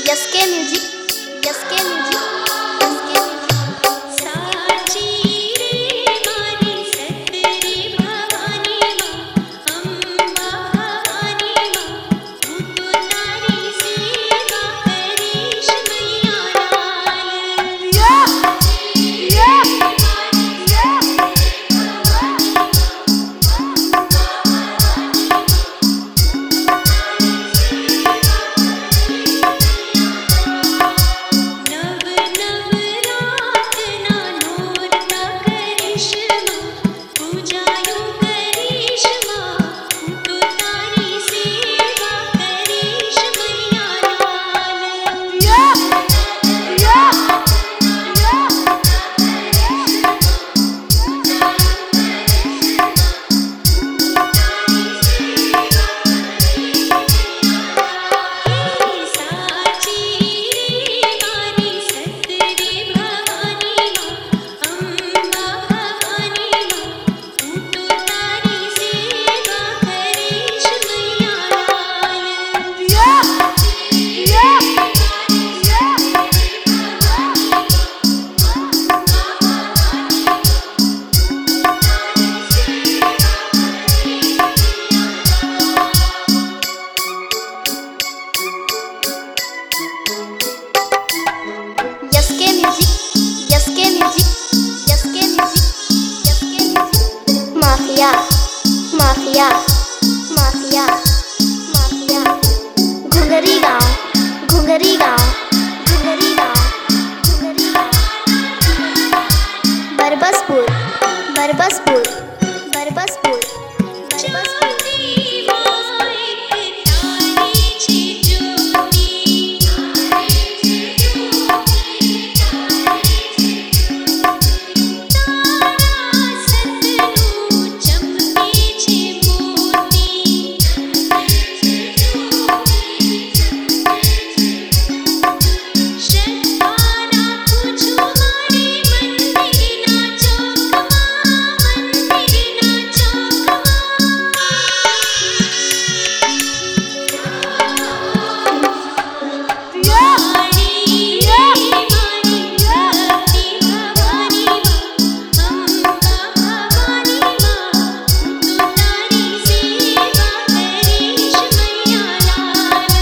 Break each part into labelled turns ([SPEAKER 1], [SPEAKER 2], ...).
[SPEAKER 1] यसके music, यसके music, यसके music.
[SPEAKER 2] साची रे मारी सतरे भवानी माँ, अम्बा भवानी माँ, तू तो तारी सेवा करीश मैया लाल। नव नव रात ना नूर ना करिश माँ, पूजायूं करिश माँ, तू तो तारी सेवा करिश मैया लाल। साची रे मारी सतरे भवानी माँ, अम्बा भवानी माँ, तू तो तारी सेवा करीश मैया
[SPEAKER 1] यसके म्यूजिक, यसके म्यूजिक, यसके म्यूजिक, यसके music. Mafia, mafia, mafia, mafia. घुंगरी गाँव, घुंगरी गाँव, घुंगरी गाँव, घुंगरी गाँव। बरबसपुर, बरबसपुर, बरबसपुर, बरबसपुर।
[SPEAKER 2] ज्योति माँ एक तारी छे ज्योति, तारा सतनु चमके छे मोती, श्रद्धा રાખું છું મારી મંદિરના ચોકમાં, મંદિરના ચોકમાં। મારી મારી ભક્તિ ભવાની માં, અંબા ભવાની માં, હું તો તારી સેવા કરીશ મૈયા લાલ।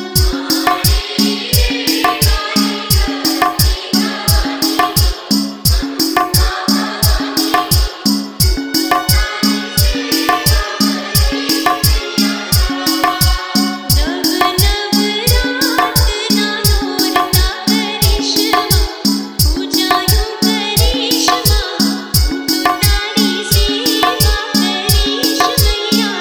[SPEAKER 2] નવ નવ રાત ના નોરતા કરીશ માં, પૂજાયું કરીશ માં, હું તો તારી સેવા કરીશ મૈયા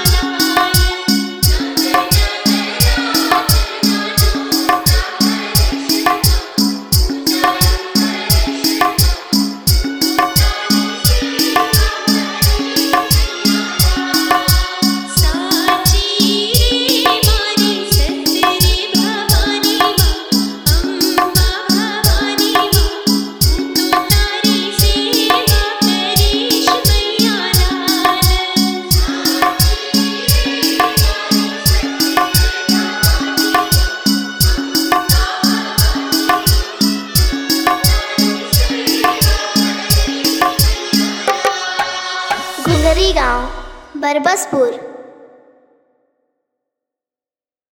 [SPEAKER 2] લાલ। સાચી રે મારી સતરે ભવાની માં, અંબા ભવાની માં, હું તો તારી સેવા કરીશ મૈયા
[SPEAKER 1] घुंगरी गाँव, बरबसपुर,